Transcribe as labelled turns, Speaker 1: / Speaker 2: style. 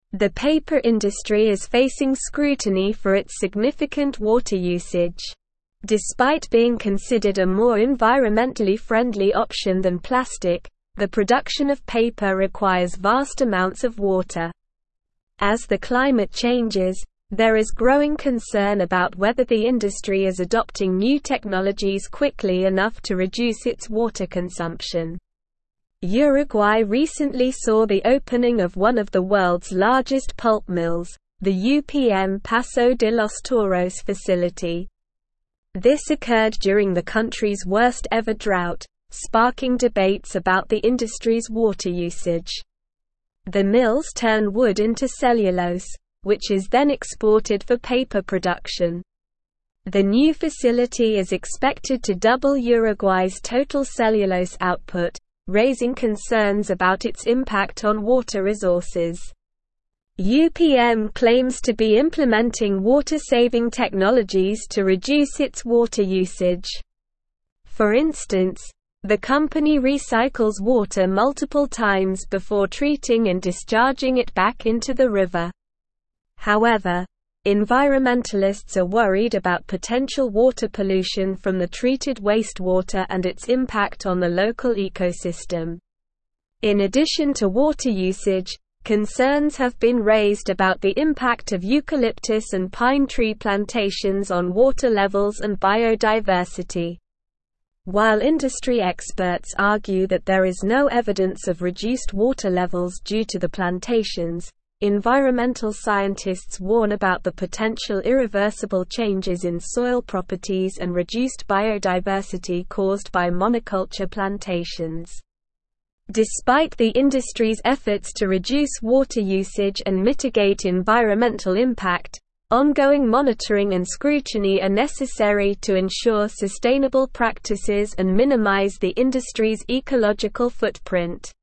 Speaker 1: The paper industry is facing scrutiny for its significant water usage. Despite being considered a more environmentally friendly option than plastic, the production of paper requires vast amounts of water. As the climate changes, there is growing concern about whether the industry is adopting new technologies quickly enough to reduce its water consumption. Uruguay recently saw the opening of one of the world's largest pulp mills, the UPM Paso de los Toros facility. This occurred during the country's worst ever drought, sparking debates about the industry's water usage. The mills turn wood into cellulose, which is then exported for paper production. The new facility is expected to double Uruguay's total cellulose output, raising concerns about its impact on water resources. UPM claims to be implementing water-saving technologies to reduce its water usage. For instance, the company recycles water multiple times before treating and discharging it back into the river. However, environmentalists are worried about potential water pollution from the treated wastewater and its impact on the local ecosystem. In addition to water usage, concerns have been raised about the impact of eucalyptus and pine tree plantations on water levels and biodiversity. While industry experts argue that there is no evidence of reduced water levels due to the plantations, environmental scientists warn about the potential irreversible changes in soil properties and reduced biodiversity caused by monoculture plantations. Despite the industry's efforts to reduce water usage and mitigate environmental impact, ongoing monitoring and scrutiny are necessary to ensure sustainable practices and minimize the industry's ecological footprint.